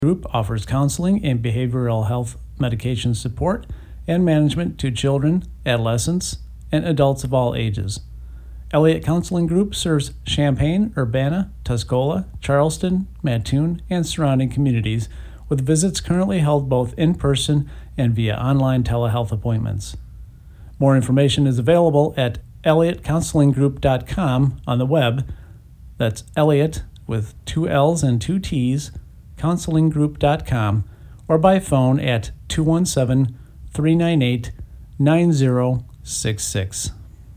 Group offers counseling and behavioral health medication support and management to children, adolescents, and adults of all ages. Elliott Counseling Group serves Champaign, Urbana, Tuscola, Charleston, Mattoon, and surrounding communities, with visits currently held both in person and via online telehealth appointments. More information is available at elliottcounselinggroup.com on the web. That's Elliott with 2 L's and 2 T's, counselinggroup.com, or by phone at 217-398-9066.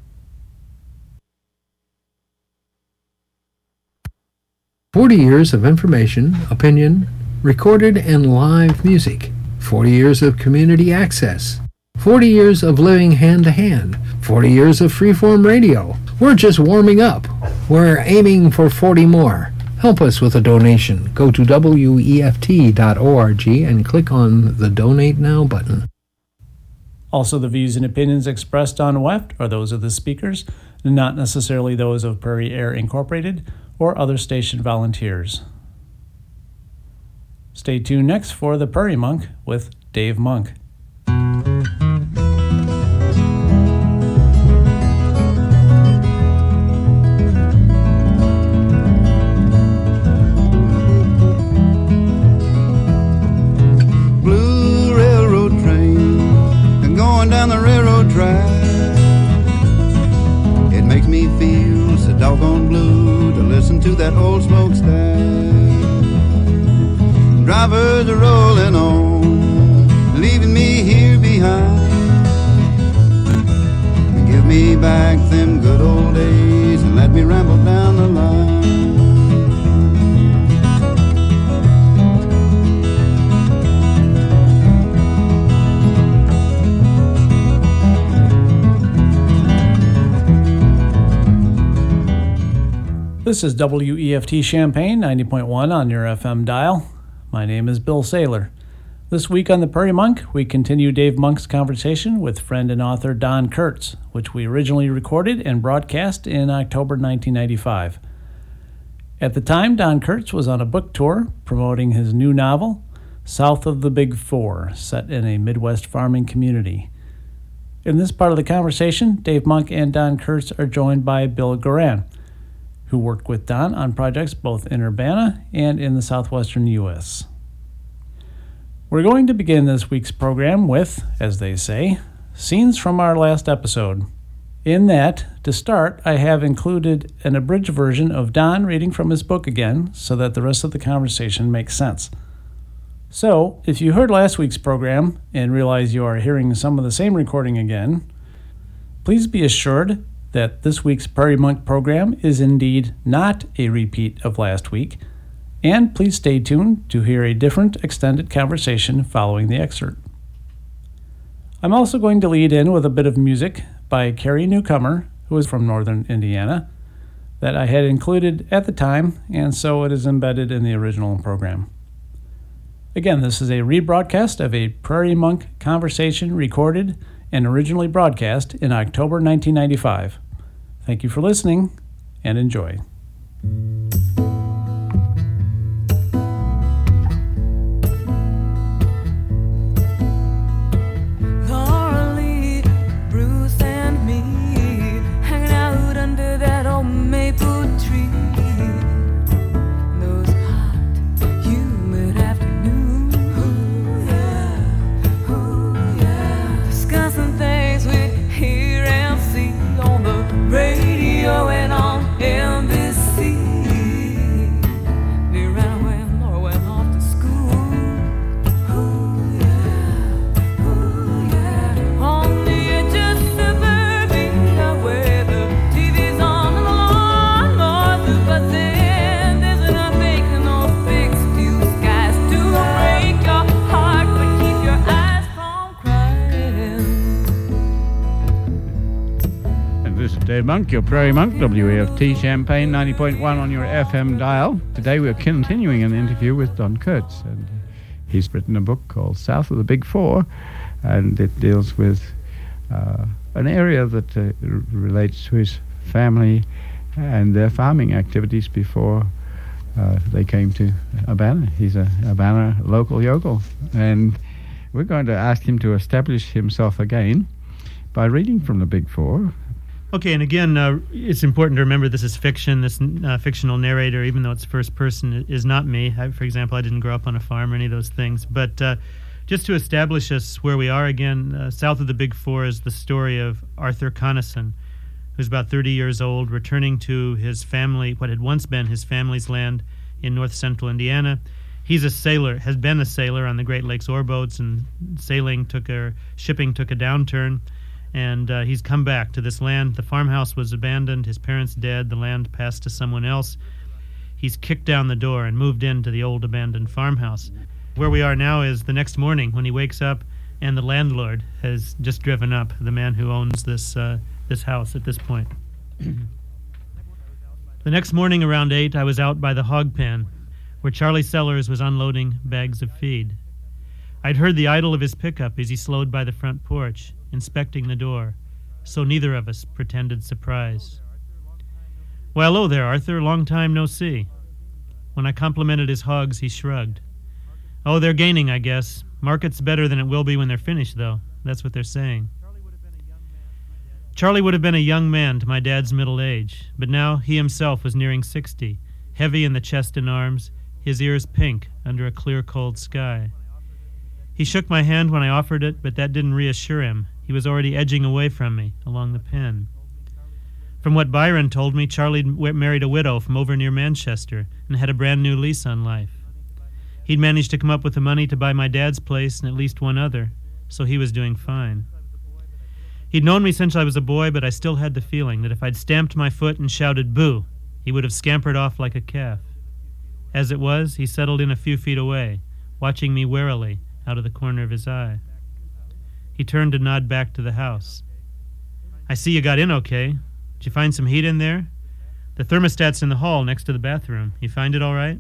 "40 years of information, opinion, recorded and live music. 40 years of community access. 40 years of living hand-to-hand. 40 years of freeform radio. We're just warming up. We're aiming for 40 more. Help us with a donation. Go to weft.org and click on the Donate Now button." Also, the views and opinions expressed on WEFT are those of the speakers, and not necessarily those of Prairie Air Incorporated or other station volunteers. Stay tuned next for The Prairie Monk with Dave Monk. Blue railroad train and going down the railroad track. It makes me feel so doggone blue to listen to that old smokestack. Drivers are rolling on, leaving me here behind. Give me back them good old days and let me ramble down the line. This is WEFT Champaign 90.1 on your FM dial. My name is Bill Saylor. This week on The Prairie Monk, we continue Dave Monk's conversation with friend and author Don Kurtz, which we originally recorded and broadcast in October 1995. At the time, Don Kurtz was on a book tour promoting his new novel, South of the Big Four, set in a Midwest farming community. In this part of the conversation, Dave Monk and Don Kurtz are joined by Bill Goran, who worked with Don on projects both in Urbana and in the southwestern U.S. We're going to begin this week's program with, as they say, scenes from our last episode. In that, to start, I have included an abridged version of Don reading from his book again so that the rest of the conversation makes sense. So, if you heard last week's program and realize you are hearing some of the same recording again, please be assured that this week's Prairie Monk program is indeed not a repeat of last week, and please stay tuned to hear a different extended conversation following the excerpt. I'm also going to lead in with a bit of music by Carrie Newcomer, who is from northern Indiana, that I had included at the time, and so it is embedded in the original program. Again, this is a rebroadcast of a Prairie Monk conversation recorded and originally broadcast in October 1995. Thank you for listening, and enjoy. Laura, Bruce, and me hanging out under that old maple tree. Those hot, humid afternoons. Ooh, yeah. Ooh, yeah. Discussing things we hear and see on the radio and on NBC. They ran away and Laura went off to school. Ooh, yeah. Ooh, yeah. On the edge of suburbia where the TV's on and the lawn north of buzzing. There's enough bacon on fixed blue skies to break your heart but keep your eyes from crying. And this is Dave Monk, your Prairie Monk, WEFT Champaign 90.1 on your FM dial. Today we're continuing an interview with Don Kurtz, and he's written a book called South of the Big Four, and it deals with an area that relates to his family and their farming activities before they came to Urbana. He's a Urbana local yokel. And we're going to ask him to establish himself again by reading from the Big Four. Okay, and again, it's important to remember this is fiction. This fictional narrator, even though it's first person, is not me. For example, I didn't grow up on a farm or any of those things. But just to establish us where we are again, south of the Big Four is the story of Arthur Connisson, who's about 30 years old, returning to his family, what had once been his family's land in north central Indiana. He's a sailor, has been a sailor on the Great Lakes ore boats, and shipping took a downturn. And he's come back to this land. The farmhouse was abandoned, his parents dead, the land passed to someone else. He's kicked down the door and moved into the old abandoned farmhouse. Where we are now is the next morning when he wakes up and the landlord has just driven up, the man who owns this house at this point. The next morning around 8, I was out by the hog pen where Charlie Sellers was unloading bags of feed. I'd heard the idle of his pickup as he slowed by the front porch, inspecting the door, so neither of us pretended surprise. "Well, hello there, Arthur. Long time no see." When I complimented his hogs, he shrugged. "Oh, they're gaining, I guess. Market's better than it will be when they're finished, though. That's what they're saying." Charlie would have been a young man to my dad's middle age, but now he himself was nearing 60, heavy in the chest and arms, his ears pink under a clear, cold sky. He shook my hand when I offered it, but that didn't reassure him. He was already edging away from me along the pen. From what Byron told me, Charlie married a widow from over near Manchester and had a brand new lease on life. He'd managed to come up with the money to buy my dad's place and at least one other, so he was doing fine. He'd known me since I was a boy, but I still had the feeling that if I'd stamped my foot and shouted "boo," he would have scampered off like a calf. As it was, he settled in a few feet away, watching me warily out of the corner of his eye. He turned to nod back to the house. "I see you got in okay. Did you find some heat in there? The thermostat's in the hall next to the bathroom. You find it all right?"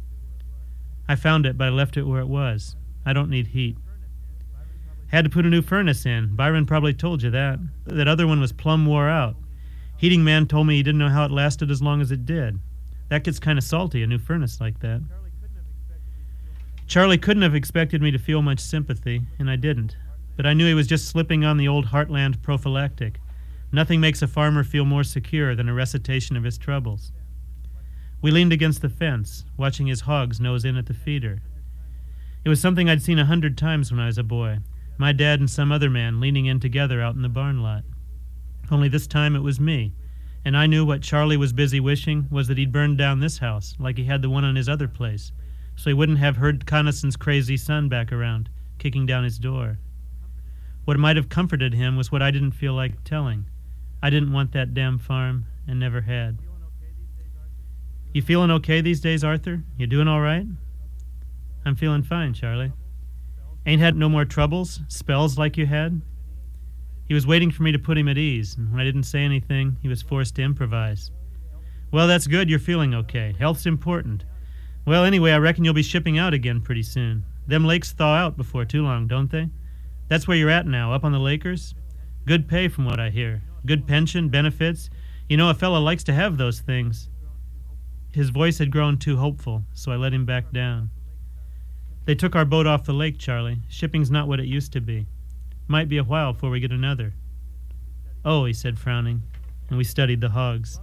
"I found it, but I left it where it was. I don't need heat." "Had to put a new furnace in. Byron probably told you that. That other one was plumb wore out. Heating man told me he didn't know how it lasted as long as it did. That gets kind of salty, a new furnace like that." Charlie couldn't have expected me to feel much sympathy, and I didn't. But I knew he was just slipping on the old Heartland prophylactic. Nothing makes a farmer feel more secure than a recitation of his troubles. We leaned against the fence, watching his hogs nose in at the feeder. It was something I'd seen 100 times when I was a boy, my dad and some other man leaning in together out in the barn lot. Only this time it was me, and I knew what Charlie was busy wishing was that he'd burned down this house like he had the one on his other place, so he wouldn't have heard Connisson's crazy son back around, kicking down his door. What might have comforted him was what I didn't feel like telling. I didn't want that damn farm, and never had. "You feeling okay these days, Arthur? You doing all right?" "I'm feeling fine, Charlie." "Ain't had no more troubles, spells like you had?" He was waiting for me to put him at ease, and when I didn't say anything, he was forced to improvise. "Well, that's good you're feeling okay. Health's important. Well, anyway, I reckon you'll be shipping out again pretty soon. Them lakes thaw out before too long, don't they? That's where you're at now, up on the Lakers? Good pay from what I hear. Good pension, benefits. You know, a fella likes to have those things." His voice had grown too hopeful, so I let him back down. "They took our boat off the lake, Charlie. Shipping's not what it used to be. Might be a while before we get another." "Oh," he said, frowning, and we studied the hogs.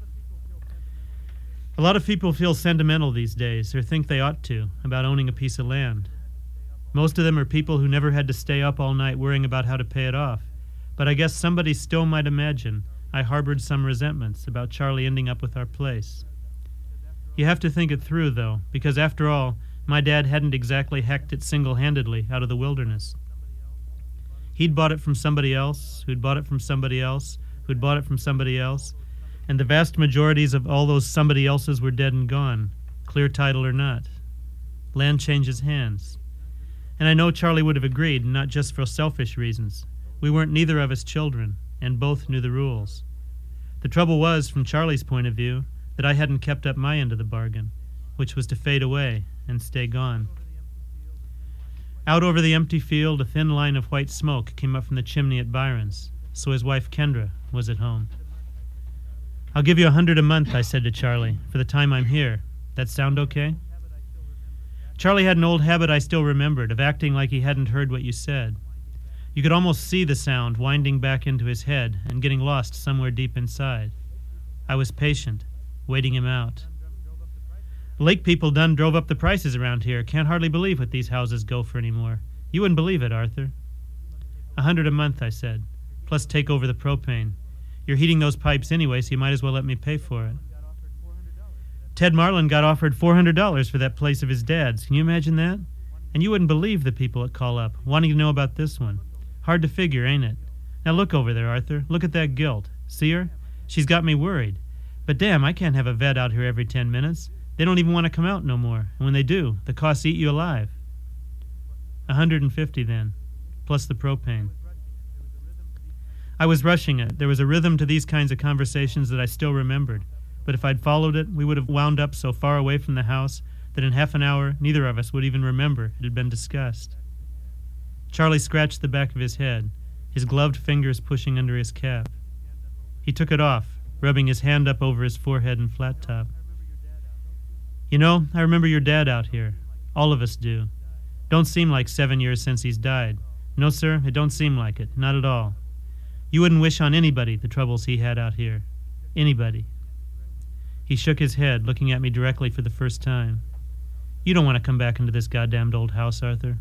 A lot of people feel sentimental these days, or think they ought to, about owning a piece of land. Most of them are people who never had to stay up all night worrying about how to pay it off. But I guess somebody still might imagine I harbored some resentments about Charlie ending up with our place. You have to think it through, though, because after all, my dad hadn't exactly hacked it single-handedly out of the wilderness. He'd bought it from somebody else, who'd bought it from somebody else, who'd bought it from somebody else, and the vast majorities of all those somebody else's were dead and gone, clear title or not. Land changes hands. And I know Charlie would have agreed, not just for selfish reasons. We weren't neither of us children, and both knew the rules. The trouble was, from Charlie's point of view, that I hadn't kept up my end of the bargain, which was to fade away and stay gone. Out over the empty field, a thin line of white smoke came up from the chimney at Byron's, so his wife Kendra was at home. "I'll give you $100 a month," I said to Charlie, "for the time I'm here. That sound okay? Charlie had an old habit I still remembered of acting like he hadn't heard what you said. You could almost see the sound winding back into his head and getting lost somewhere deep inside. I was patient, waiting him out. Lake people done drove up the prices around here. Can't hardly believe what these houses go for anymore. You wouldn't believe it, Arthur. $100 a month, I said, plus take over the propane. You're heating those pipes anyway, so you might as well let me pay for it. Ted Marlin got offered $400 for that place of his dad's. Can you imagine that? And you wouldn't believe the people that call up, wanting to know about this one. Hard to figure, ain't it? Now look over there, Arthur. Look at that gilt. See her? She's got me worried. But damn, I can't have a vet out here every 10 minutes. They don't even want to come out no more. And when they do, the costs eat you alive. $150 then, plus the propane. I was rushing it. There was a rhythm to these kinds of conversations that I still remembered. But if I'd followed it, we would have wound up so far away from the house that in half an hour neither of us would even remember it had been discussed. Charlie scratched the back of his head, his gloved fingers pushing under his cap. He took it off, rubbing his hand up over his forehead and flat top. You know, I remember your dad out here. All of us do. Don't seem like 7 years since he's died. No, sir, it don't seem like it. Not at all. You wouldn't wish on anybody the troubles he had out here. Anybody. He shook his head, looking at me directly for the first time. You don't want to come back into this goddamned old house, Arthur.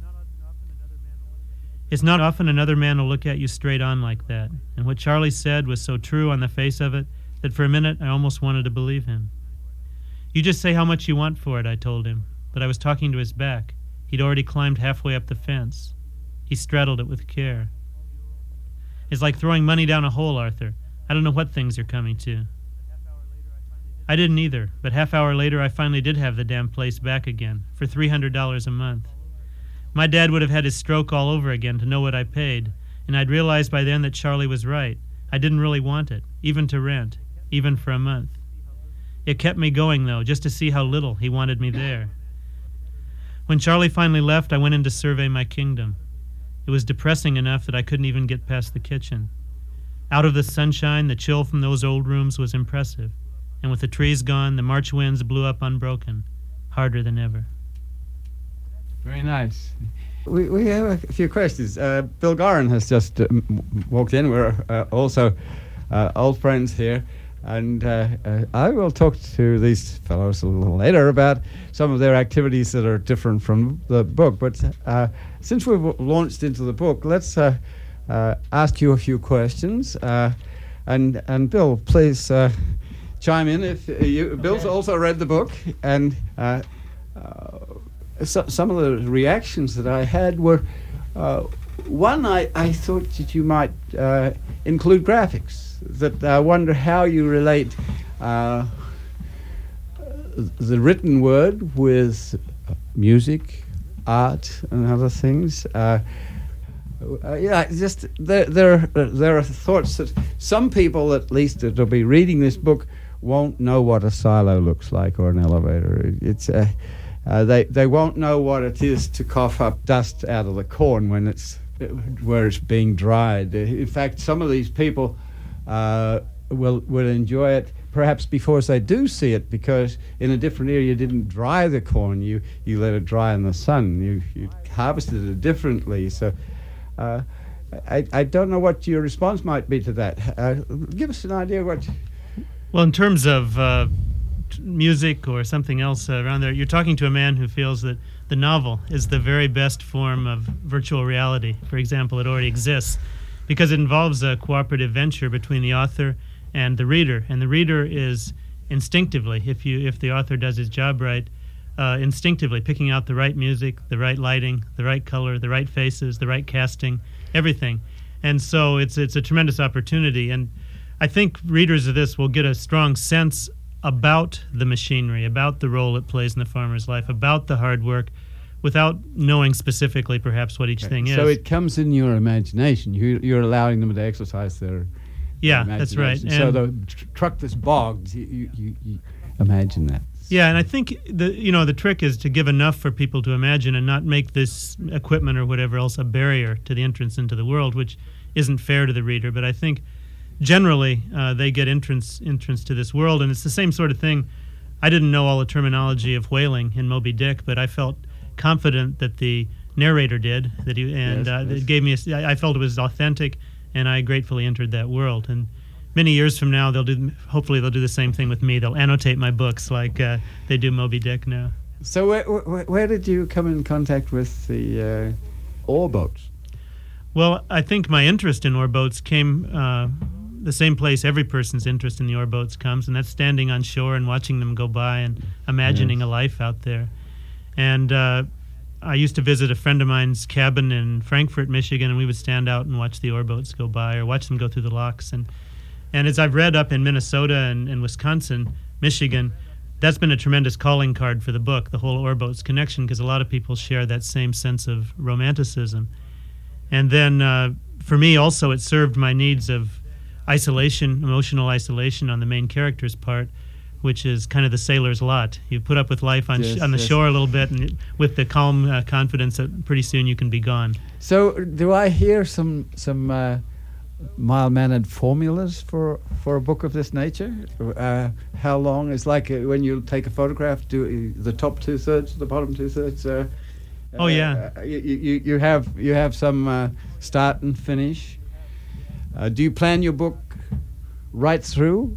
It's not often another man will look at you straight on like that, and what Charlie said was so true on the face of it that for a minute I almost wanted to believe him. You just say how much you want for it, I told him, but I was talking to his back. He'd already climbed halfway up the fence. He straddled it with care. It's like throwing money down a hole, Arthur. I don't know what things you're coming to. I didn't either, but half hour later I finally did have the damn place back again, for $300 a month. My dad would have had his stroke all over again to know what I paid, and I'd realized by then that Charlie was right. I didn't really want it, even to rent, even for a month. It kept me going, though, just to see how little he wanted me there. When Charlie finally left, I went in to survey my kingdom. It was depressing enough that I couldn't even get past the kitchen. Out of the sunshine, the chill from those old rooms was impressive, and with the trees gone, the March winds blew up unbroken, harder than ever. Very nice. We have a few questions. Bill Gorin has just walked in. We're also old friends here. And I will talk to these fellows a little later about some of their activities that are different from the book. But since we've launched into the book, let's ask you a few questions. And Bill, please chime in if you. Bill's also read the book, and some of the reactions that I had were one. I thought that you might include graphics. That I wonder how you relate the written word with music, art, and other things. Just there are thoughts that some people, at least, that'll be reading this book, won't know what a silo looks like or an elevator. It's they won't know what it is to cough up dust out of the corn when where it's being dried. In fact, some of these people will enjoy it perhaps before they do see it, because in a different era you didn't dry the corn, you let it dry in the sun, you harvested it differently. So I don't know what your response might be to that. Give us an idea what. Well, in terms of music or something else around there, you're talking to a man who feels that the novel is the very best form of virtual reality. For example, it already exists because it involves a cooperative venture between the author and the reader. And the reader is instinctively, if the author does his job right, instinctively picking out the right music, the right lighting, the right color, the right faces, the right casting, everything. And so it's a tremendous opportunity. And I think readers of this will get a strong sense about the machinery, about the role it plays in the farmer's life, about the hard work, without knowing specifically perhaps what each thing is. So it comes in your imagination. You're allowing them to exercise their that's right. And so the truck that's bogged, you imagine that. Yeah, and I think the trick is to give enough for people to imagine and not make this equipment or whatever else a barrier to the entrance into the world, which isn't fair to the reader. But I think generally they get entrance to this world, and it's the same sort of thing I didn't know all the terminology of whaling in Moby Dick, but I felt confident that the narrator did, that he, and it gave me. I felt it was authentic, and I gratefully entered that world. And many years from now, hopefully they'll do the same thing with me. They'll annotate my books like they do Moby Dick now. So where did you come in contact with the oar boats? Well, I think my interest in oar boats came the same place every person's interest in the oar boats comes, and that's standing on shore and watching them go by and imagining a life out there. And I used to visit a friend of mine's cabin in Frankfort, Michigan, and we would stand out and watch the oar boats go by or watch them go through the locks. And as I've read up in Minnesota and Wisconsin, Michigan, that's been a tremendous calling card for the book, the whole oar boats connection, because a lot of people share that same sense of romanticism. And then for me also, it served my needs of isolation, emotional isolation on the main character's part, which is kind of the sailor's lot. You put up with life on the shore a little bit, and with the calm confidence that pretty soon you can be gone. So do I hear some mild-mannered formulas for a book of this nature? How long is like when you take a photograph, do the top 2/3, the bottom 2/3? Oh yeah. You have some start and finish. Do you plan your book right through,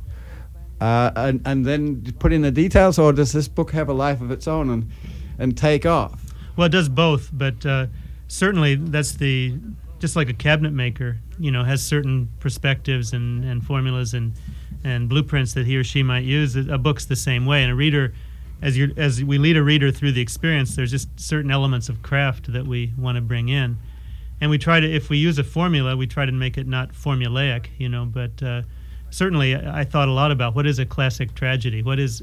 and then put in the details, or does this book have a life of its own and take off? Well, it does both, but certainly that's just like a cabinet maker, has certain perspectives and formulas and blueprints that he or she might use. A book's the same way, and a reader, as we lead a reader through the experience, there's just certain elements of craft that we want to bring in, and we try to, if we use a formula, we try to make it not formulaic, but certainly I thought a lot about what is a classic tragedy,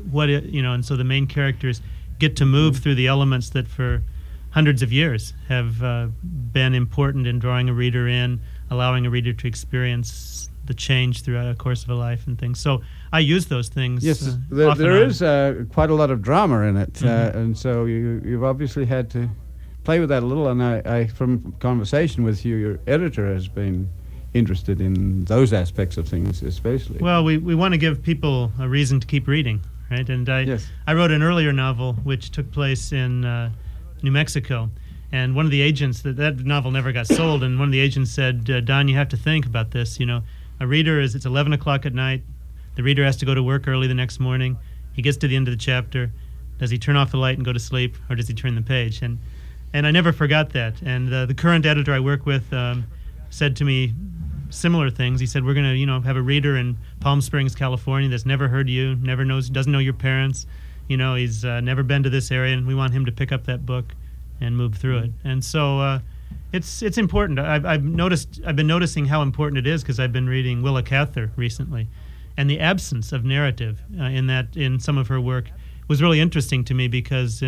and so the main characters get to move through the elements that for hundreds of years have been important in drawing a reader in, allowing a reader to experience the change throughout the course of a life and things. So I use those things. Yes, there is quite a lot of drama in it, and so you've obviously had to play with that a little. And I from conversation with you, your editor has been interested in those aspects of things, especially. Well, we want to give people a reason to keep reading, right? And I wrote an earlier novel which took place in New Mexico, and one of the agents, that novel never got sold, and one of the agents said, Don, you have to think about this. A reader it's 11 o'clock at night. The reader has to go to work early the next morning. He gets to the end of the chapter. Does he turn off the light and go to sleep, or does he turn the page? And I never forgot that. And the current editor I work with said to me similar things. He said, we're going to have a reader in Palm Springs, California that's never heard you, doesn't know your parents. He's never been to this area, and we want him to pick up that book and move through it. And so it's important. I've been noticing how important it is because I've been reading Willa Cather recently, and the absence of narrative in some of her work was really interesting to me because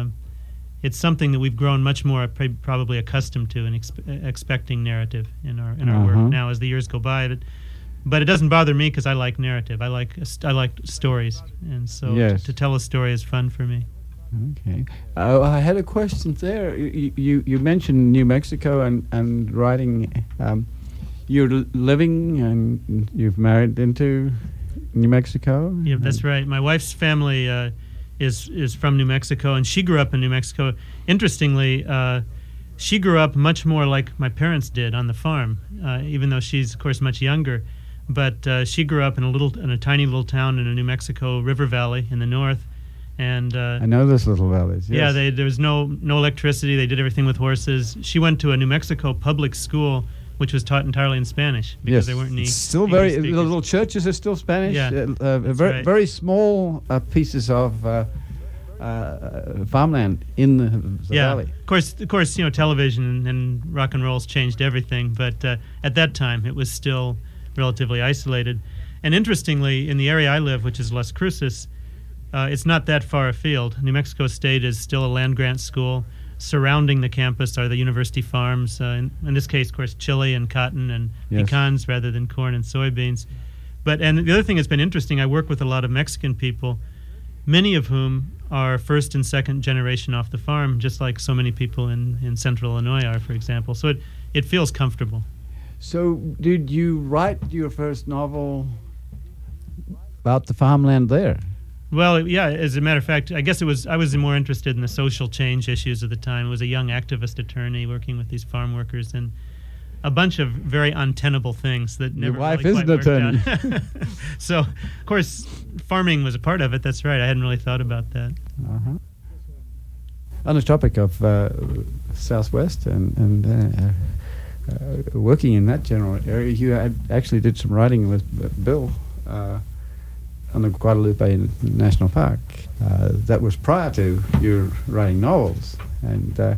it's something that we've grown much more probably accustomed to and expecting narrative in our work now as the years go by. But it doesn't bother me because I like narrative. I like stories, and so to tell a story is fun for me. Okay. I had a question there. You mentioned New Mexico and writing. You're living and you've married into New Mexico? Yeah, that's right. My wife's family is from New Mexico, and she grew up in New Mexico. Interestingly, she grew up much more like my parents did on the farm, even though she's, of course, much younger. But she grew up in a tiny little town in a New Mexico river valley in the north, and I know those little valleys. Yes. Yeah, there was no electricity. They did everything with horses. She went to a New Mexico public school, which was taught entirely in Spanish because there weren't any. It's still English the speakers. little churches are still Spanish. Yeah, very right. very small pieces of farmland in the valley. Of course, television and rock and roll's changed everything. But at that time, it was still relatively isolated. And interestingly, in the area I live, which is Las Cruces, it's not that far afield. New Mexico State is still a land-grant school. Surrounding the campus are the university farms, in this case, of course, chili and cotton and pecans rather than corn and soybeans. And the other thing that's been interesting, I work with a lot of Mexican people, many of whom are first and second generation off the farm, just like so many people in central Illinois are, for example. So it feels comfortable. So did you write your first novel about the farmland there? Well, yeah, as a matter of fact, I guess I was more interested in the social change issues of the time. I was a young activist attorney working with these farm workers and a bunch of very untenable things that Your never wife really is quite an worked out. So, of course, farming was a part of it. That's right. I hadn't really thought about that. Uh-huh. On the topic of Southwest and working in that general area, you actually did some writing with Bill on the Guadalupe National Park. That was prior to you writing novels. And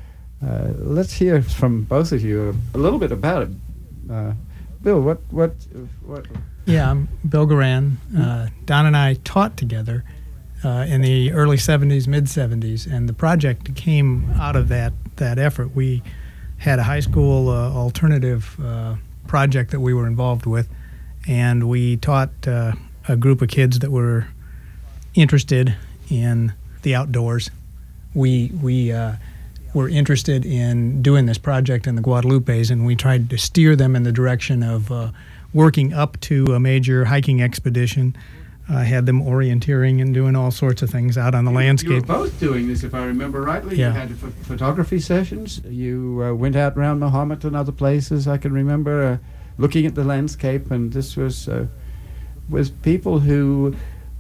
let's hear from both of you a little bit about it. Bill, what? Yeah, I'm Bill Garan. Don and I taught together in the early 70s, mid-70s, and the project came out of that effort. We had a high school alternative project that we were involved with, and we taught a group of kids that were interested in the outdoors. We were interested in doing this project in the Guadalupes, and we tried to steer them in the direction of working up to a major hiking expedition. Had them orienteering and doing all sorts of things out on the landscape. You were both doing this, if I remember rightly. Yeah. You had photography sessions. You went out around Mohammed and other places. I can remember looking at the landscape, and this was with people who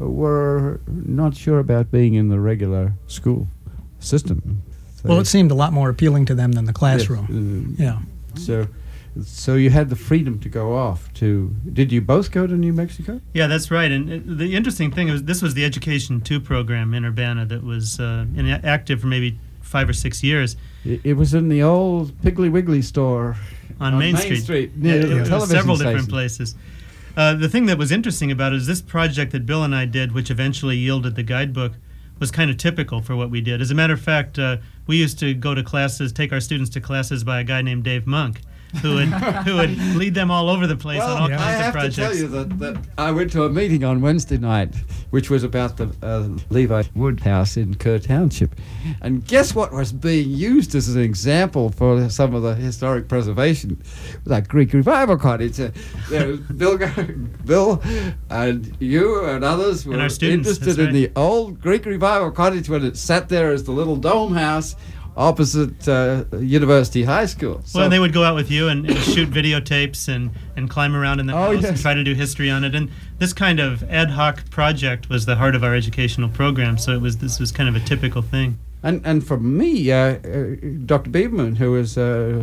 were not sure about being in the regular school system. Well, it seemed a lot more appealing to them than the classroom. Yes, Yeah. So you had the freedom to go off to. Did you both go to New Mexico? Yeah, that's right. And the interesting thing is this was the Education 2 program in Urbana that was active for maybe 5 or 6 years. It was in the old Piggly Wiggly store On Main Street. near the It was television several station. different places. The thing that was interesting about it is this project that Bill and I did, which eventually yielded the guidebook, was kind of typical for what we did. As a matter of fact, we used to go to classes, take our students to classes by a guy named Dave Monk, who would lead them all over the place on all I kinds of have projects. to tell you that I went to a meeting on Wednesday night, which was about the Levi Woodhouse in Kerr Township. And guess what was being used as an example for some of the historic preservation? That Greek Revival Cottage. There was Bill and you and others And were our students, interested that's in the old Greek Revival Cottage when it sat there as the little dome house opposite University High School. Well, and they would go out with you and shoot videotapes and climb around in the house and yes. try to do history on it. And this kind of ad hoc project was the heart of our educational program. So this was kind of a typical thing. And for me, Dr. Beaverman, who was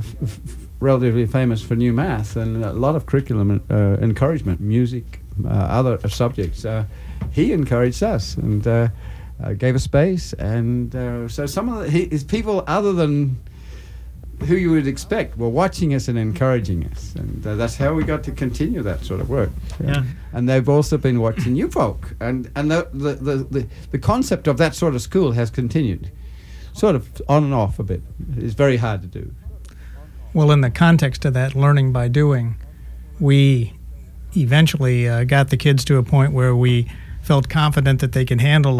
relatively famous for new math and a lot of curriculum encouragement, music, other subjects, he encouraged us and gave us space. And so some of his people other than who you would expect were watching us and encouraging us. And that's how we got to continue that sort of work. Yeah. And they've also been watching you folk. And the concept of that sort of school has continued. Sort of on and off a bit. It's very hard to do. Well, in the context of that learning by doing, we eventually got the kids to a point where we felt confident that they could handle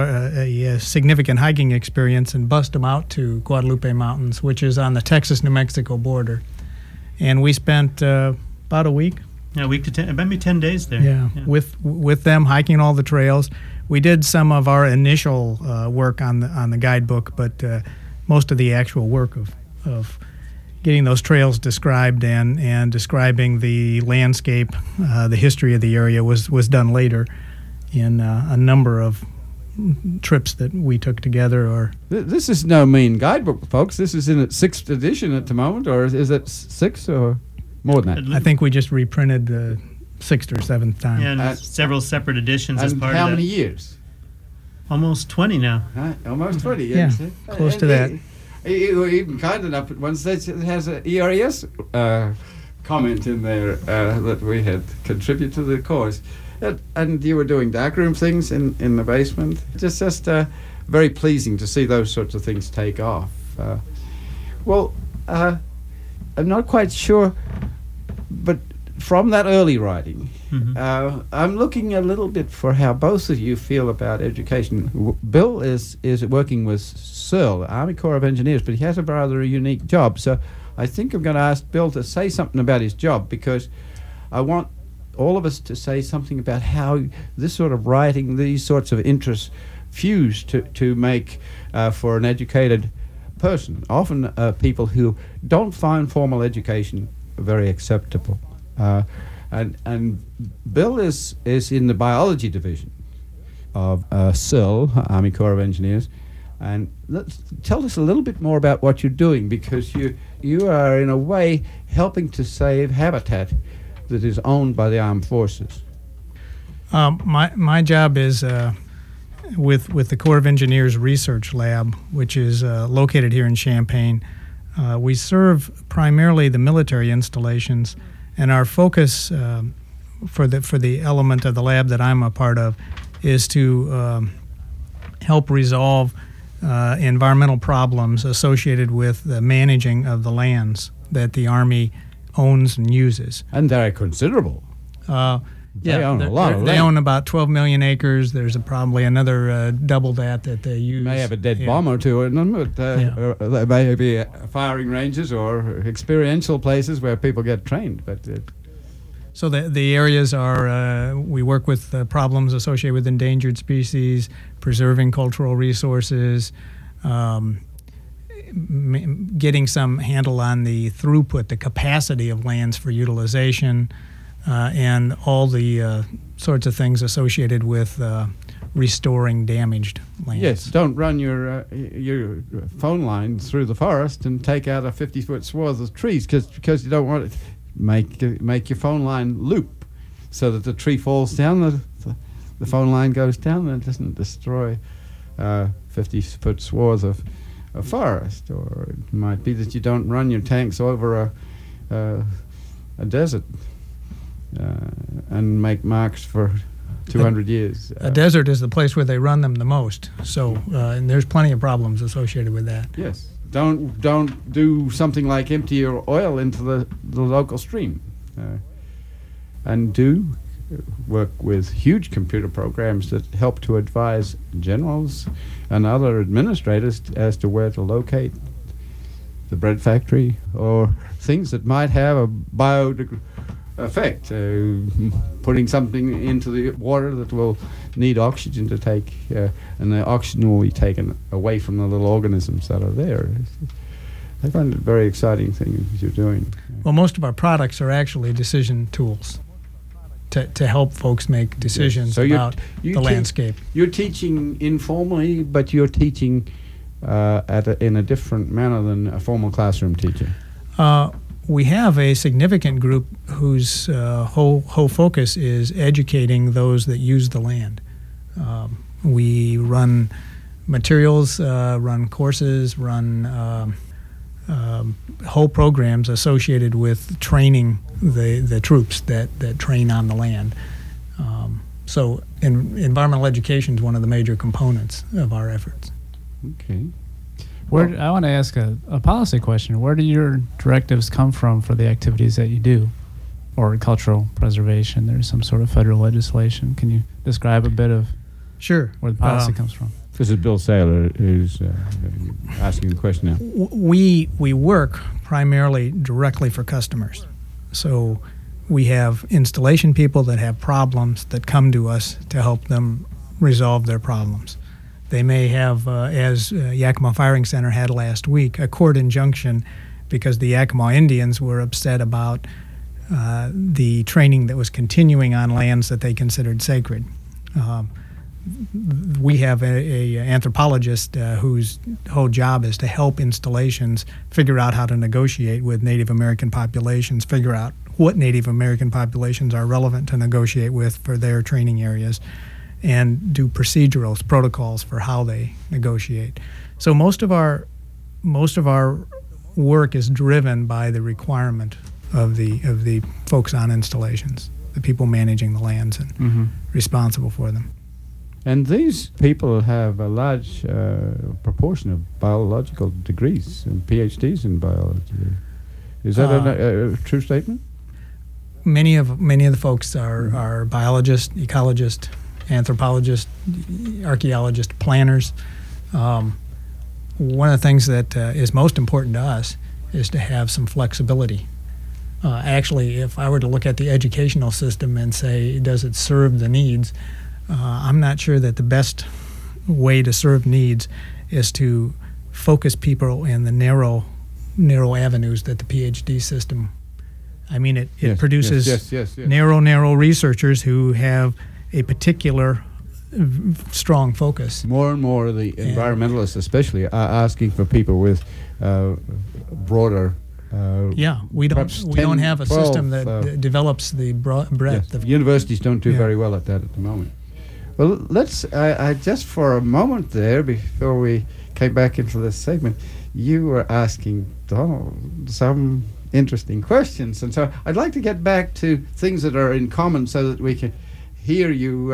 a significant hiking experience and bust them out to Guadalupe Mountains, which is on the Texas-New Mexico border. And we spent about a week. Yeah, a week to 10, maybe 10 days there. Yeah, with them hiking all the trails. We did some of our initial work on the guidebook, but most of the actual work of getting those trails described and describing the landscape, the history of the area was done later in a number of trips that we took together. Or This is no mean guidebook, folks. This is in its 6th edition at the moment, or is it 6 or more than that? I think we just reprinted the 6th or 7th time. Yeah, and several separate editions as And part how of that. many years? Almost 20 now. Almost 20 Yeah, years. close to that. You were even kind enough at one stage it has an ERES comment in there that we had contributed to the cause. And you were doing darkroom things in the basement. Just very pleasing to see those sorts of things take off. I'm not quite sure, but from that early writing, I'm looking a little bit for how both of you feel about education. Bill is working with Searle, Army Corps of Engineers, but he has a rather unique job. So I think I'm going to ask Bill to say something about his job, because I want all of us to say something about how this sort of writing, these sorts of interests fuse to make for an educated person, often people who don't find formal education very acceptable. And Bill is in the biology division of SIL, Army Corps of Engineers. And tell us a little bit more about what you're doing, because you are in a way helping to save habitat that is owned by the armed forces. My job is with the Corps of Engineers Research Lab, which is located here in Champaign. We serve primarily the military installations, and our focus for the element of the lab that I'm a part of is to help resolve environmental problems associated with the managing of the lands that the Army owns and uses. And they're considerable. They own a lot of They land. own about 12 million acres. There's probably another double that they use. May have a dead bomb or two in them, but there may be firing ranges or experiential places where people get trained. But So the areas are, we work with problems associated with endangered species, preserving cultural resources, getting some handle on the throughput, the capacity of lands for utilization, and all the sorts of things associated with restoring damaged lands. yes, don't run your phone line through the forest and take out a 50-foot swath of trees because you don't want it. Make your phone line loop so that the tree falls down, the phone line goes down, and it doesn't destroy 50-foot swaths of forest. Or it might be that you don't run your tanks over a desert and make marks for 200 years. A desert is the place where they run them the most. So, and there's plenty of problems associated with that. Yes. Don't do something like empty your oil into the local stream. And do work with huge computer programs that help to advise generals and other administrators as to where to locate the bread factory or things that might have a effect, putting something into the water that will need oxygen to take, and the oxygen will be taken away from the little organisms that are there. I find it a very exciting thing that you're doing. Well, most of our products are actually decision tools to help folks make decisions about the landscape. You're teaching informally, but you're teaching in a different manner than a formal classroom teacher. We have a significant group whose whole focus is educating those that use the land. We run materials, run courses, run whole programs associated with training the troops that train on the land. So environmental education is one of the major components of our efforts. Okay. I want to ask a policy question. Where do your directives come from for the activities that you do? Or cultural preservation? There's some sort of federal legislation. Can you describe a bit of where the policy comes from? This is Bill Saylor who's asking the question now. We work primarily directly for customers. So we have installation people that have problems that come to us to help them resolve their problems. They may have, as Yakima Firing Center had last week, a court injunction because the Yakima Indians were upset about the training that was continuing on lands that they considered sacred. We have a anthropologist whose whole job is to help installations figure out how to negotiate with Native American populations, figure out what Native American populations are relevant to negotiate with for their training areas, and do protocols for how they negotiate. So most of our work is driven by the requirement of the folks on installations, the people managing the lands and responsible for them. And these people have a large proportion of biological degrees and PhDs in biology. Is that a true statement? Many of the folks are biologists, ecologists, anthropologists, archaeologists, planners. One of the things that is most important to us is to have some flexibility. Actually, if I were to look at the educational system and say, does it serve the needs, I'm not sure that the best way to serve needs is to focus people in the narrow avenues that the PhD system. I mean, it produces yes. narrow researchers who have a particular strong focus. More and more, the environmentalists especially are asking for people with broader. We perhaps don't 10, have a 12, system that develops the breadth of. Universities don't do very well at that at the moment. Well, let's just for a moment there before we came back into this segment, you were asking Donald some interesting questions, and so I'd like to get back to things that are in common so that we can hear you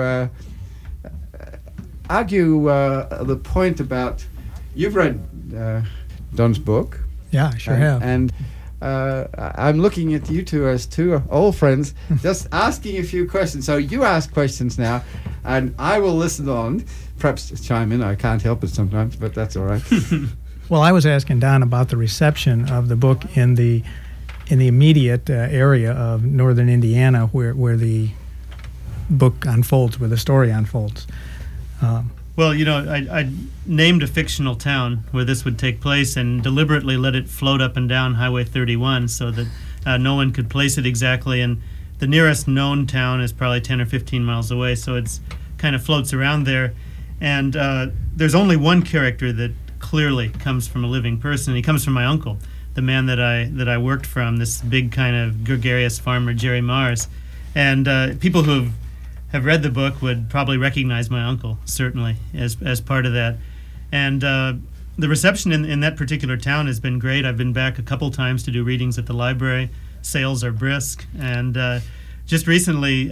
argue the point about. You've read Don's book. Yeah, I sure have. And I'm looking at you two as two old friends, just asking a few questions. So you ask questions now, and I will listen on. Perhaps chime in. I can't help it sometimes, but that's all right. Well, I was asking Don about the reception of the book in the immediate area of northern Indiana, where the book unfolds, where the story unfolds. Well, I named a fictional town where this would take place and deliberately let it float up and down Highway 31 so that no one could place it exactly. And the nearest known town is probably 10 or 15 miles away, so it's kind of floats around there. And there's only one character that clearly comes from a living person. He comes from my uncle, the man that I worked from, this big kind of gregarious farmer, Jerry Mars. And people who have read the book would probably recognize my uncle, certainly, as part of that. And the reception in that particular town has been great. I've been back a couple times to do readings at the library. Sales are brisk. And just recently,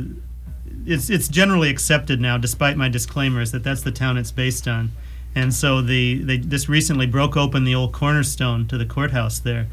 it's generally accepted now, despite my disclaimers, that that's the town it's based on. And so they just recently broke open the old cornerstone to the courthouse there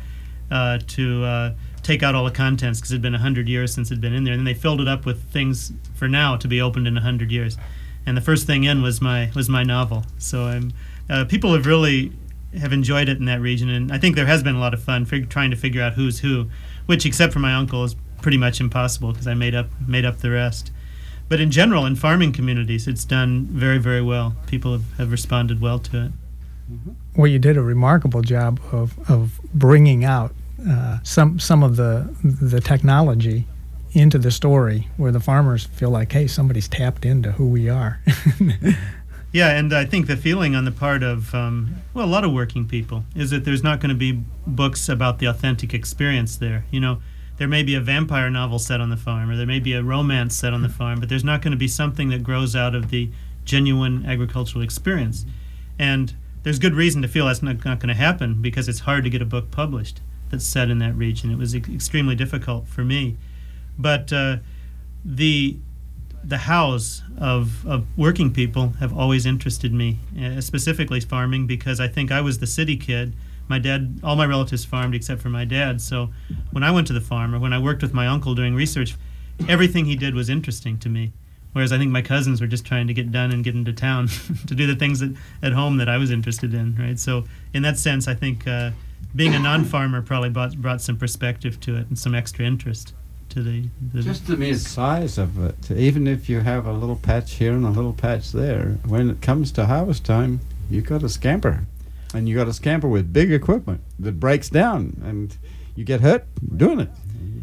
to take out all the contents, because it had been 100 years since it had been in there. And then they filled it up with things for now to be opened in 100 years. And the first thing in was my novel. So people have really enjoyed it in that region, and I think there has been a lot of fun trying to figure out who's who, which, except for my uncle, is pretty much impossible because I made up the rest. But in general, in farming communities, it's done very, very well. People have responded well to it. Well, you did a remarkable job of bringing out some of the technology into the story, where the farmers feel like, hey, somebody's tapped into who we are. Yeah, and I think the feeling on the part of a lot of working people is that there's not going to be books about the authentic experience there. There may be a vampire novel set on the farm, or there may be a romance set on the farm, but there's not going to be something that grows out of the genuine agricultural experience. And there's good reason to feel that's not going to happen, because it's hard to get a book published that's set in that region. It was extremely difficult for me. But the hows of working people have always interested me, specifically farming, because I think I was the city kid. My dad, all my relatives farmed except for my dad. So when I went to the farm, or when I worked with my uncle doing research, everything he did was interesting to me. Whereas I think my cousins were just trying to get done and get into town to do the things at home that I was interested in, right? So in that sense, I think being a non-farmer probably brought some perspective to it and some extra interest to the just the mere size of it. Even if you have a little patch here and a little patch there, when it comes to harvest time, you've got to scamper. And you got to scamper with big equipment that breaks down, and you get hurt doing it.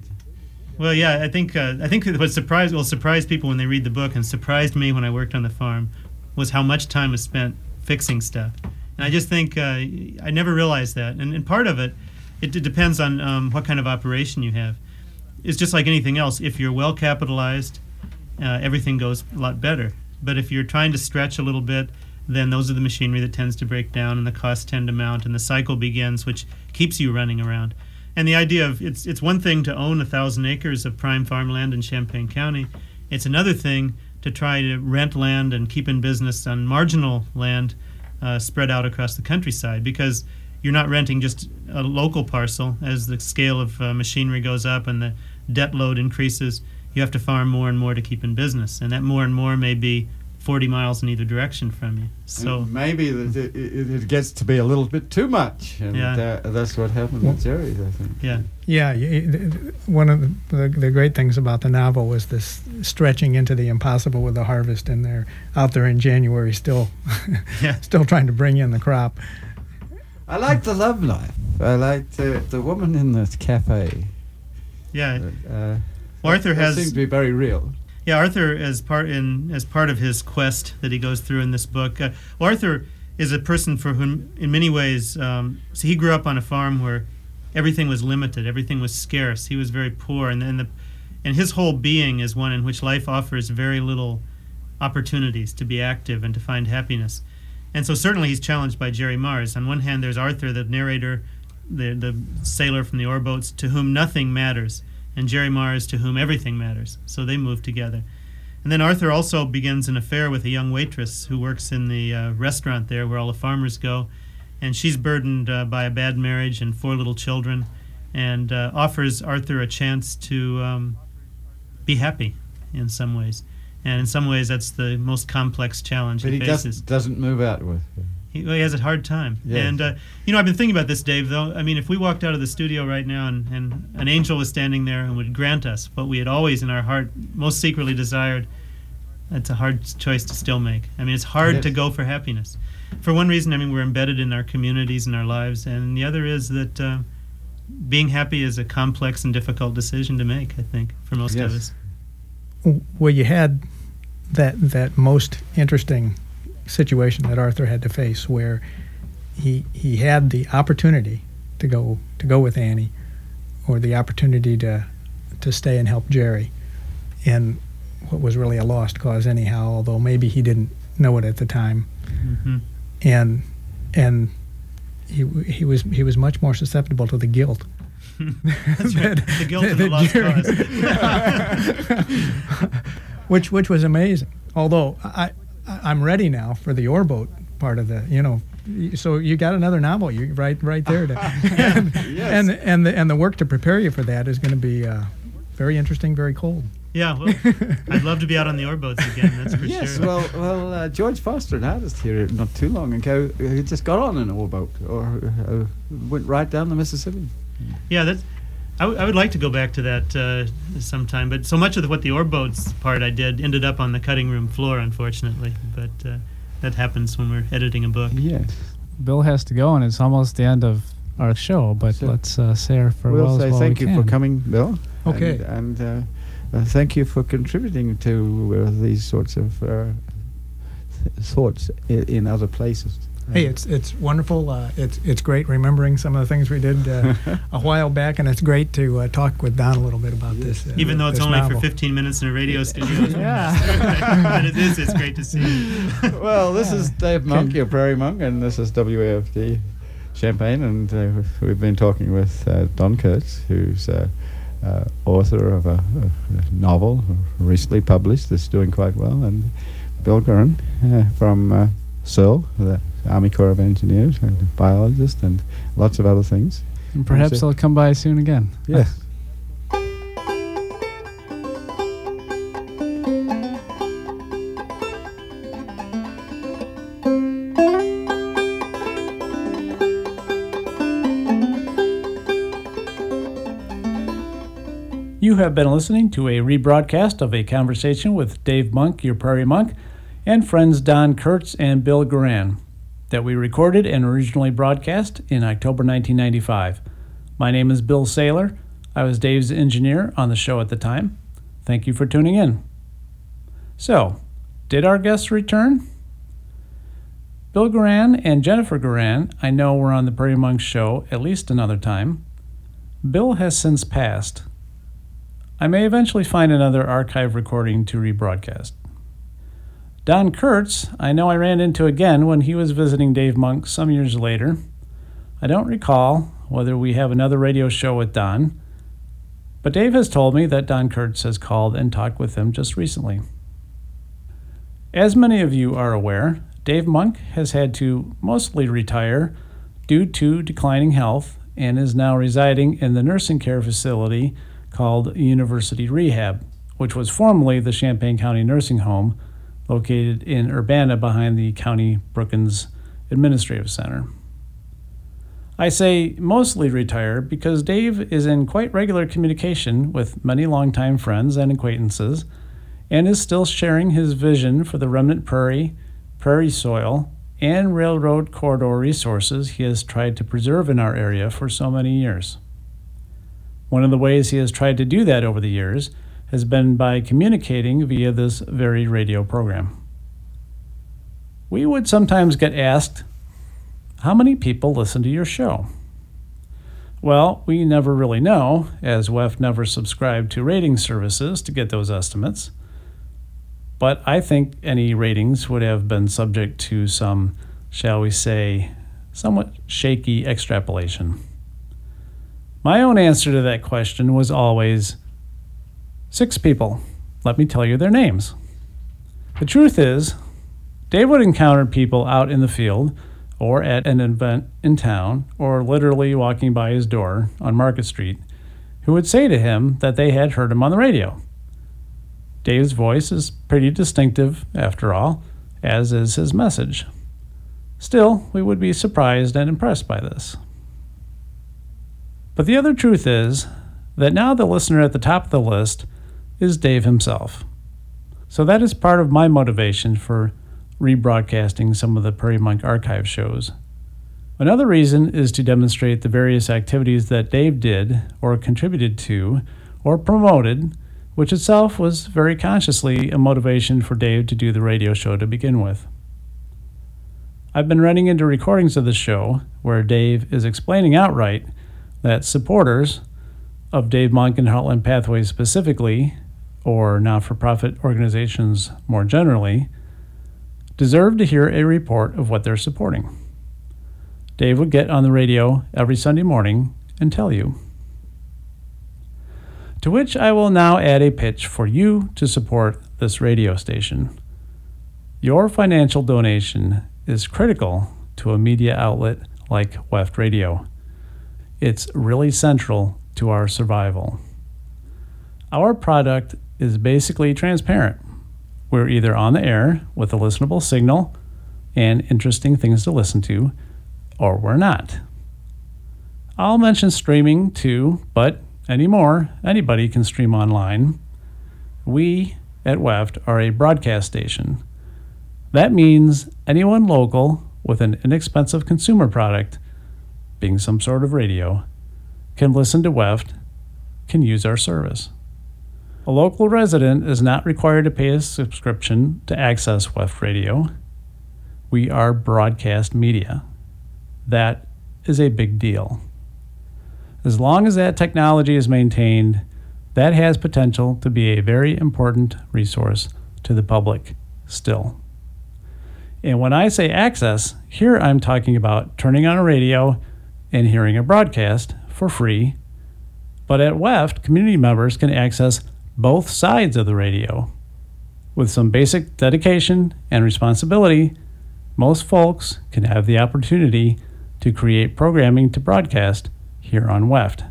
Well, yeah, I think what surprised people when they read the book, and surprised me when I worked on the farm, was how much time was spent fixing stuff. And I just think I never realized that. And part of it depends on what kind of operation you have. It's just like anything else. If you're well capitalized, everything goes a lot better. But if you're trying to stretch a little bit, then those are the machinery that tends to break down, and the costs tend to mount, and the cycle begins, which keeps you running around. And the idea of it's one thing to own 1,000 acres of prime farmland in Champaign County. It's another thing to try to rent land and keep in business on marginal land spread out across the countryside, because you're not renting just a local parcel. As the scale of machinery goes up and the debt load increases, you have to farm more and more to keep in business. And that more and more may be 40 miles in either direction from you. So And maybe that it gets to be a little bit too much, and that's what happened with Jerry, I think. yeah, Yeah, one of the great things about the novel was this stretching into the impossible with the harvest, and they're out there in January still, still trying to bring in the crop. I liked the love life. I liked the woman in the cafe. yeah. Well, Arthur that seemed to be very real. Yeah, Arthur, as part of his quest that he goes through in this book, Arthur is a person for whom, in many ways, so he grew up on a farm where everything was limited, everything was scarce. He was very poor, and his whole being is one in which life offers very little opportunities to be active and to find happiness. And so certainly he's challenged by Jerry Mars. On one hand, there's Arthur, the narrator, the sailor from the ore boats, to whom nothing matters, and Jerry Mars, to whom everything matters. So they move together. And then Arthur also begins an affair with a young waitress who works in the restaurant there where all the farmers go. And she's burdened by a bad marriage and 4 little children, and offers Arthur a chance to be happy in some ways. And in some ways, that's the most complex challenge But he he faces. doesn't move out with. He has a hard time. Yes. And, I've been thinking about this, Dave, though. I mean, if we walked out of the studio right now and an angel was standing there and would grant us what we had always in our heart most secretly desired, that's a hard choice to still make. I mean, it's hard to go for happiness. For one reason, I mean, we're embedded in our communities and our lives. And the other is that being happy is a complex and difficult decision to make, I think, for most of us. Well, you had that most interesting situation that Arthur had to face, where he had the opportunity to go with Annie, or the opportunity to stay and help Jerry, in what was really a lost cause anyhow, although maybe he didn't know it at the time. Mm-hmm. And he was much more susceptible to the guilt. That's right. The guilt of the lost cause. which was amazing. Although I'm ready now for the ore boat part of the, so you got another novel right there, and the work to prepare you for that is going to be very interesting, very cold. Yeah, well, I'd love to be out on the ore boats again. That's for Yes, sure. well, George Foster, an artist here not too long ago, he just got on an ore boat or went right down the Mississippi. Yeah, I would like to go back to that sometime, but so much of what the ore boats part I did ended up on the cutting room floor, unfortunately. But that happens when we're editing a book. Yes. Bill has to go, and it's almost the end of our show, but So let's say our farewells We'll say while thank we you can. for coming, Bill. Okay. And thank you for contributing to these sorts of thoughts in other places. Hey, it's wonderful. It's great remembering some of the things we did a while back, and it's great to talk with Don a little bit about this. Even though it's this only novel. for 15 minutes in a radio studio. Yeah. But it's great to see. Well, this is Dave Monk, your Prairie Monk, and this is WAFD Champaign, and we've been talking with Don Kurtz, who's author of a novel recently published that's doing quite well, and Bill Guerin from SEAL, the Army Corps of Engineers, and a biologist, and lots of other things. And perhaps That's it. they'll come by soon again. Yes. You have been listening to a rebroadcast of a conversation with Dave Monk, your Prairie Monk, and friends Don Kurtz and Bill Guerin that we recorded and originally broadcast in October 1995. My name is Bill Saylor. I was Dave's engineer on the show at the time. Thank you for tuning in. So, did our guests return? Bill Guerin and Jennifer Guerin, I know, were on the Prairie Monk show at least another time. Bill has since passed. I may eventually find another archive recording to rebroadcast. Don Kurtz, I know I ran into again when he was visiting Dave Monk some years later. I don't recall whether we have another radio show with Don, but Dave has told me that Don Kurtz has called and talked with him just recently. As many of you are aware, Dave Monk has had to mostly retire due to declining health and is now residing in the nursing care facility called University Rehab, which was formerly the Champaign County Nursing Home, located in Urbana behind the County Brookings Administrative Center. I say mostly retired because Dave is in quite regular communication with many longtime friends and acquaintances and is still sharing his vision for the remnant prairie, prairie soil, and railroad corridor resources he has tried to preserve in our area for so many years. One of the ways he has tried to do that over the years has been by communicating via this very radio program. We would sometimes get asked, how many people listen to your show? Well, we never really know, as WEF never subscribed to rating services to get those estimates. But I think any ratings would have been subject to some, shall we say, somewhat shaky extrapolation. My own answer to that question was always 6 people. Let me tell you their names. The truth is, Dave would encounter people out in the field or at an event in town, or literally walking by his door on Market Street, who would say to him that they had heard him on the radio. Dave's voice is pretty distinctive, after all, as is his message. Still, we would be surprised and impressed by this. But the other truth is that now the listener at the top of the list is Dave himself. So that is part of my motivation for rebroadcasting some of the Prairie Monk archive shows. Another reason is to demonstrate the various activities that Dave did or contributed to or promoted, which itself was very consciously a motivation for Dave to do the radio show to begin with. I've been running into recordings of the show where Dave is explaining outright that supporters of Dave Monk and Heartland Pathways specifically, or not-for-profit organizations more generally, deserve to hear a report of what they're supporting. Dave would get on the radio every Sunday morning and tell you. To which I will now add a pitch for you to support this radio station. Your financial donation is critical to a media outlet like WEFT Radio. It's really central to our survival. Our product is basically transparent. We're either on the air with a listenable signal and interesting things to listen to, or we're not. I'll mention streaming too, but anybody can stream online. We at WEFT are a broadcast station. That means anyone local with an inexpensive consumer product, being some sort of radio, can listen to WEFT, can use our service. A local resident is not required to pay a subscription to access WEFT Radio. We are broadcast media. That is a big deal. As long as that technology is maintained, that has potential to be a very important resource to the public still. And when I say access, here I'm talking about turning on a radio and hearing a broadcast for free. But at WEFT, community members can access both sides of the radio. With some basic dedication and responsibility, most folks can have the opportunity to create programming to broadcast here on WEFT.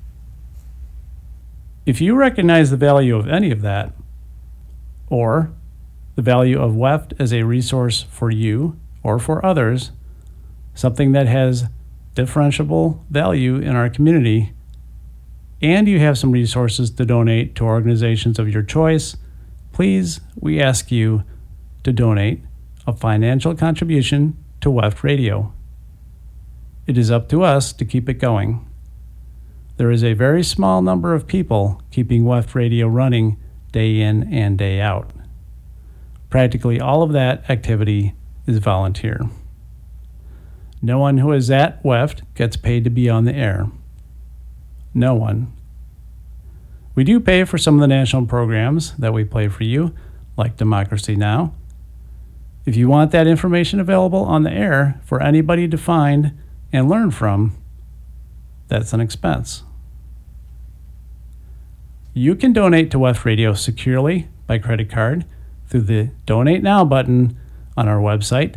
If you recognize the value of any of that, or the value of WEFT as a resource for you or for others, something that has differentiable value in our community, and you have some resources to donate to organizations of your choice, please, we ask you to donate a financial contribution to WEFT Radio. It is up to us to keep it going. There is a very small number of people keeping WEFT Radio running day in and day out. Practically all of that activity is volunteer. No one who is at WEFT gets paid to be on the air. No one. We do pay for some of the national programs that we play for you, like Democracy Now! If you want that information available on the air for anybody to find and learn from, that's an expense. You can donate to WEFT Radio securely by credit card through the Donate Now button on our website,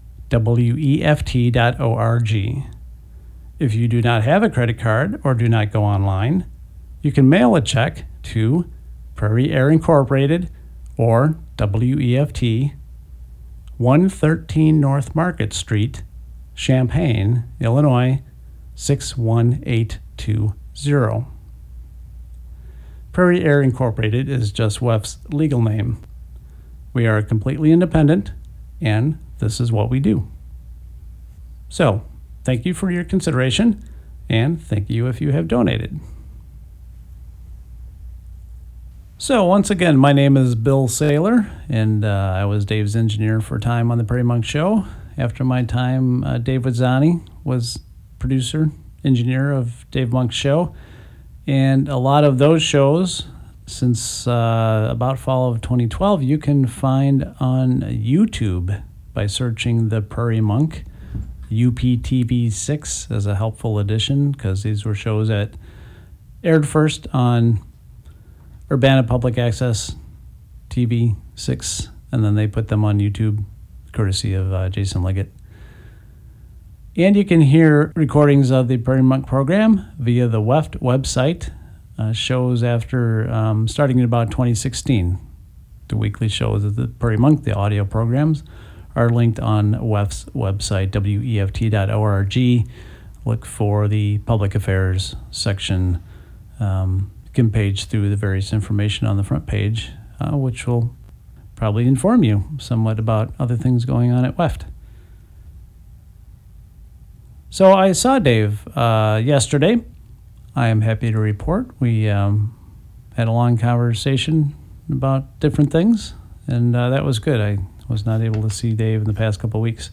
weft.org. If you do not have a credit card or do not go online, you can mail a check to Prairie Air Incorporated or WEFT, 113 North Market Street, Champaign, Illinois, 61820. Prairie Air Incorporated is just WEF's legal name. We are completely independent, and this is what we do. So, thank you for your consideration, and thank you if you have donated. So, once again, my name is Bill Saylor, and I was Dave's engineer for a time on the Prairie Monk Show. After my time, Dave Wazzani was producer, engineer of Dave Monk's show. And a lot of those shows, since about fall of 2012, you can find on YouTube by searching The Prairie Monk. UPTV6 as a helpful addition, because these were shows that aired first on Urbana Public Access TV 6, and then they put them on YouTube, courtesy of Jason Liggett. And you can hear recordings of the Prairie Monk program via the WEFT website, shows after starting in about 2016. The weekly shows of the Prairie Monk, the audio programs, are linked on WEFT's website, weft.org. Look for the public affairs section. You can page through the various information on the front page, which will probably inform you somewhat about other things going on at WEFT. So I saw Dave yesterday. I am happy to report we had a long conversation about different things, and that was good. I was not able to see Dave in the past couple of weeks.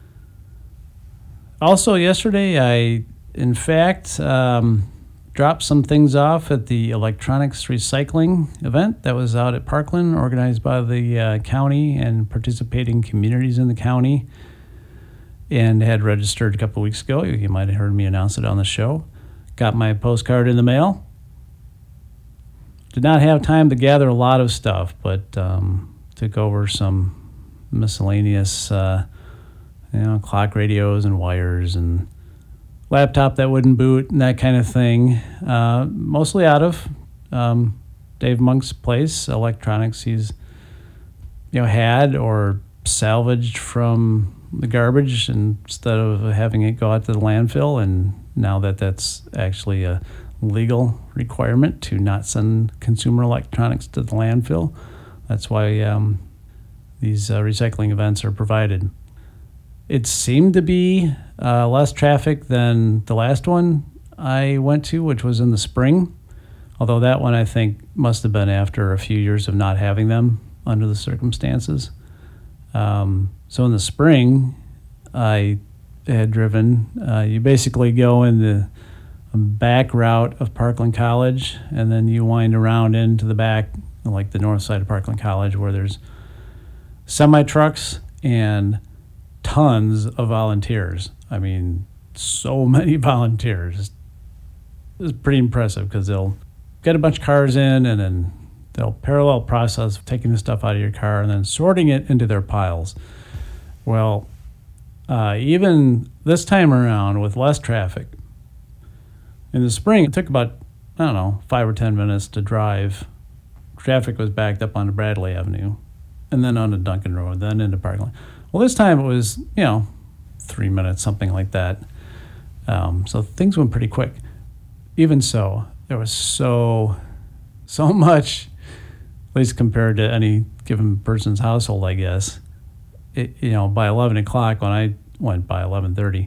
Also yesterday, I, in fact, dropped some things off at the electronics recycling event that was out at Parkland, organized by the county and participating communities in the county, and had registered a couple of weeks ago. You might have heard me announce it on the show. Got my postcard in the mail. Did not have time to gather a lot of stuff, but took over some miscellaneous clock radios and wires and laptop that wouldn't boot and that kind of thing. Mostly out of Dave Monk's place, electronics he's had or salvaged from the garbage instead of having it go out to the landfill. And now that that's actually a legal requirement to not send consumer electronics to the landfill, that's why these recycling events are provided. It seemed to be less traffic than the last one I went to, which was in the spring, although that one I think must have been after a few years of not having them under the circumstances. So in the spring, I had driven. You basically go in the back route of Parkland College, and then you wind around into the back, like the north side of Parkland College, where there's semi-trucks and tons of volunteers. I mean, so many volunteers. It's pretty impressive because they'll get a bunch of cars in, and then they'll parallel process taking the stuff out of your car and then sorting it into their piles. Well, even this time around with less traffic, in the spring it took about, 5 or 10 minutes to drive. Traffic was backed up onto Bradley Avenue and then onto Duncan Road, then into Parkland. Well, this time it was, 3 minutes, something like that. So things went pretty quick. Even so, there was so much, at least compared to any given person's household, I guess. By 11 o'clock, when I went by 11:30,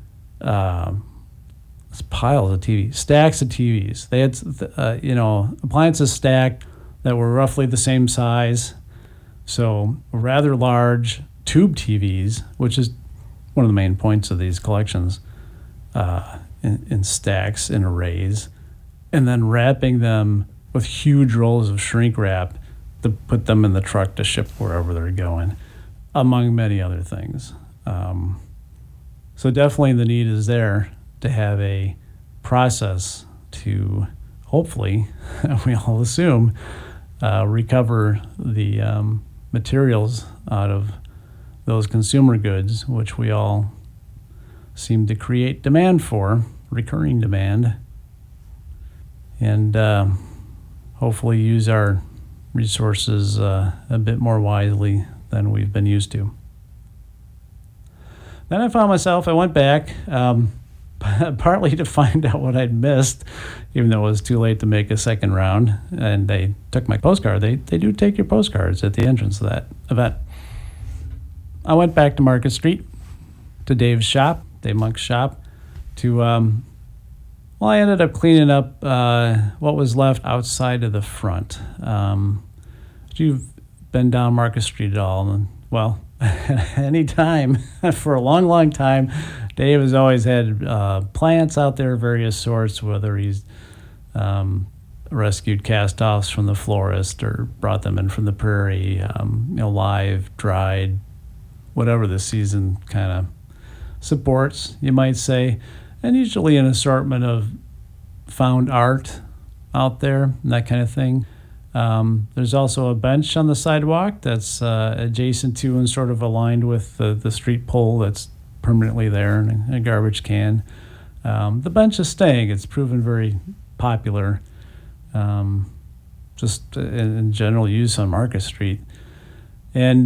piles of TVs, stacks of TVs. They had, appliances stacked that were roughly the same size. So rather large tube TVs, which is one of the main points of these collections, in stacks, in arrays, and then wrapping them with huge rolls of shrink wrap to put them in the truck to ship wherever they're going, among many other things. So definitely the need is there to have a process to, hopefully, we all assume, recover the materials out of those consumer goods, which we all seem to create demand for, recurring demand, and hopefully use our resources a bit more wisely than we've been used to. Then I found myself, I went back, partly to find out what I'd missed, even though it was too late to make a second round, and they took my postcard. They do take your postcards at the entrance of that event. I went back to Market Street, to Dave's shop, Dave Monk's shop, to, I ended up cleaning up what was left outside of the front. If you've been down Market Street at all, and, well, any time, for a long, long time, Dave has always had plants out there of various sorts, whether he's rescued cast-offs from the florist or brought them in from the prairie, live, dried, whatever the season kind of supports, you might say, and usually an assortment of found art out there, and that kind of thing. There's also a bench on the sidewalk that's adjacent to and sort of aligned with the street pole that's permanently there, and a garbage can. The bench is staying. It's proven very popular, just in general use on Market Street. And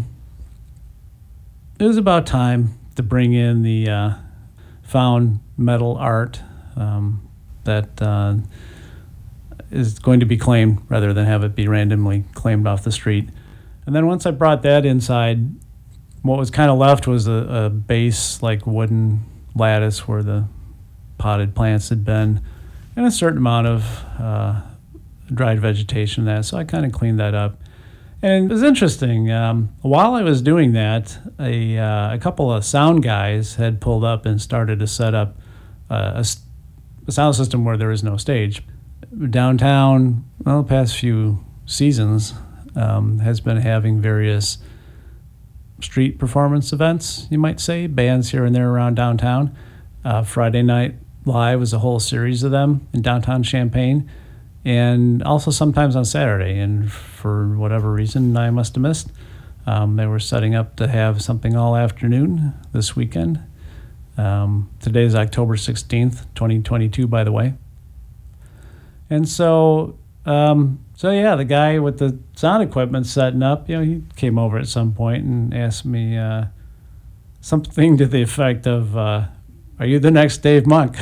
it was about time to bring in the found metal art that is going to be claimed rather than have it be randomly claimed off the street. And then once I brought that inside, what was kind of left was a base, like wooden lattice where the potted plants had been, and a certain amount of dried vegetation there. So I kind of cleaned that up. And it was interesting. While I was doing that, a couple of sound guys had pulled up and started to set up a sound system where there is no stage. Downtown, the past few seasons, has been having various street performance events, you might say, bands here and there around downtown. Friday Night Live was a whole series of them in downtown Champaign, and also sometimes on Saturday. And for whatever reason I must have missed, they were setting up to have something all afternoon this weekend. Today is October 16th, 2022, by the way. And so the guy with the sound equipment setting up, he came over at some point and asked me something to the effect of, "Are you the next Dave Monk?"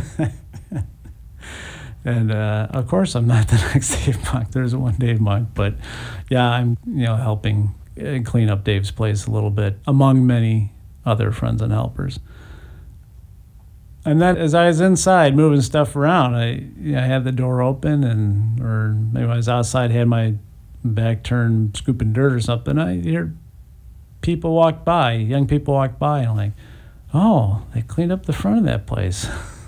And of course, I'm not the next Dave Monk. There's one Dave Monk, but yeah, I'm helping clean up Dave's place a little bit, among many other friends and helpers. And then as I was inside moving stuff around, I had the door open, or maybe I was outside, had my back turned, scooping dirt or something. I hear people walk by, young people walk by, and I'm like, oh, they cleaned up the front of that place.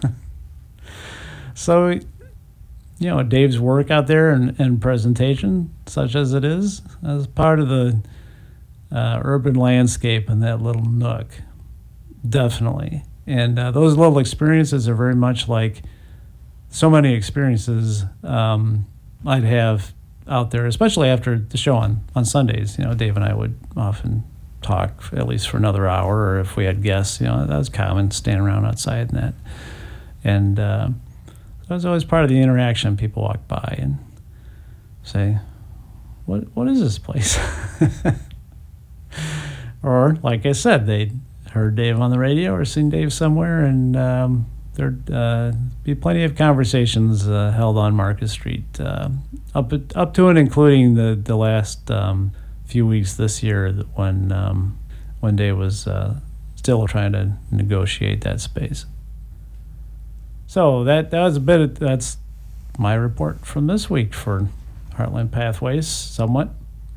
So, Dave's work out there and presentation, such as it is, as part of the urban landscape in that little nook, definitely. And those little experiences are very much like so many experiences I'd have out there, especially after the show on Sundays. Dave and I would often talk at least for another hour, or if we had guests, that was common, standing around outside and that. And that was always part of the interaction. People walk by and say, what is this place? Or, like I said, they'd heard Dave on the radio or seen Dave somewhere, and there'd be plenty of conversations held on Market Street, up to and including the last few weeks this year when Dave was still trying to negotiate that space. So that was that's my report from this week for Heartland Pathways, somewhat.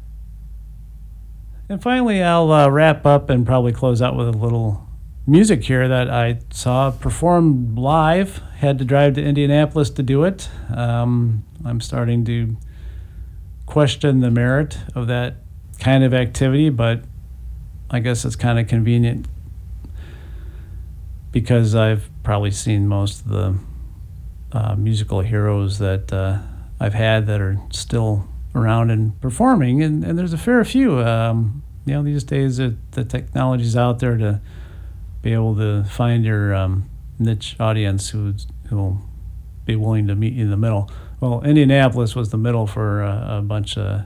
And finally, I'll wrap up and probably close out with a little music here that I saw performed live. Had to drive to Indianapolis to do it. I'm starting to question the merit of that kind of activity, but I guess it's kind of convenient because I've probably seen most of the musical heroes that I've had that are still around and performing, and there's a fair few. These days the technology's out there to be able to find your niche audience who'll be willing to meet you in the middle. Well, Indianapolis was the middle for a bunch of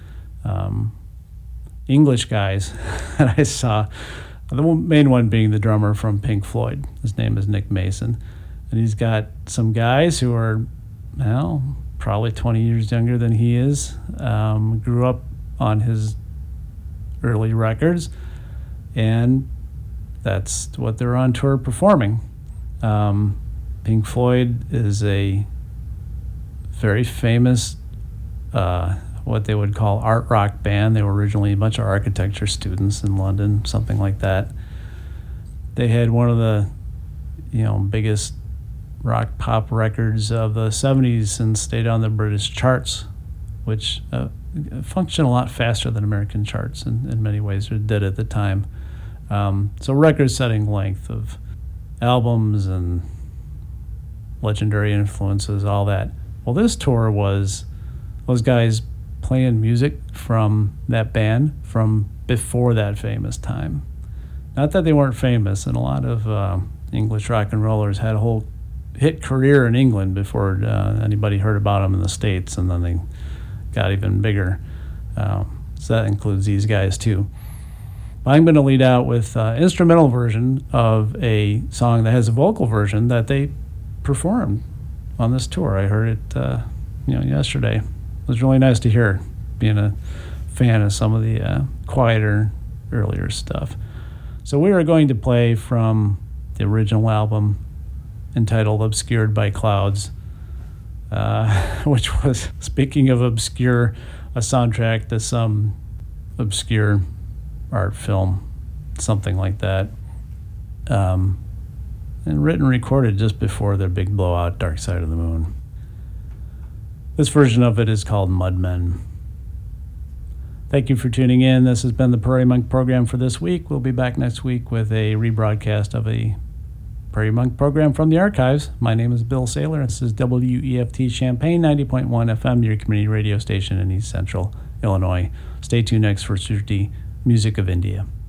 English guys that I saw. The main one being the drummer from Pink Floyd. His name is Nick Mason. And he's got some guys who are, well, probably 20 years younger than he is. Grew up on his early records. And that's what they're on tour performing. Pink Floyd is a very famous, what they would call art rock band. They were originally a bunch of architecture students in London, something like that. They had one of the, biggest rock pop records of the 70s and stayed on the British charts, which functioned a lot faster than American charts in many ways, or did at the time. So record-setting length of albums and legendary influences, all that. Well, this tour was those guys playing music from that band from before that famous time. Not that they weren't famous, and a lot of English rock and rollers had a whole hit career in England before anybody heard about them in the States, and then they got even bigger. So that includes these guys too. I'm going to lead out with an instrumental version of a song that has a vocal version that they performed on this tour. I heard it, yesterday. It was really nice to hear, being a fan of some of the quieter, earlier stuff. So we are going to play from the original album entitled Obscured by Clouds, which was, speaking of obscure, a soundtrack to some obscure art film, something like that. And written and recorded just before their big blowout, Dark Side of the Moon. This version of it is called Mudmen. Thank you for tuning in. This has been the Prairie Monk program for this week. We'll be back next week with a rebroadcast of a Prairie Monk program from the archives. My name is Bill Saylor. This is WEFT Champaign 90.1 FM, your community radio station in East Central Illinois. Stay tuned next for Shruti Music of India.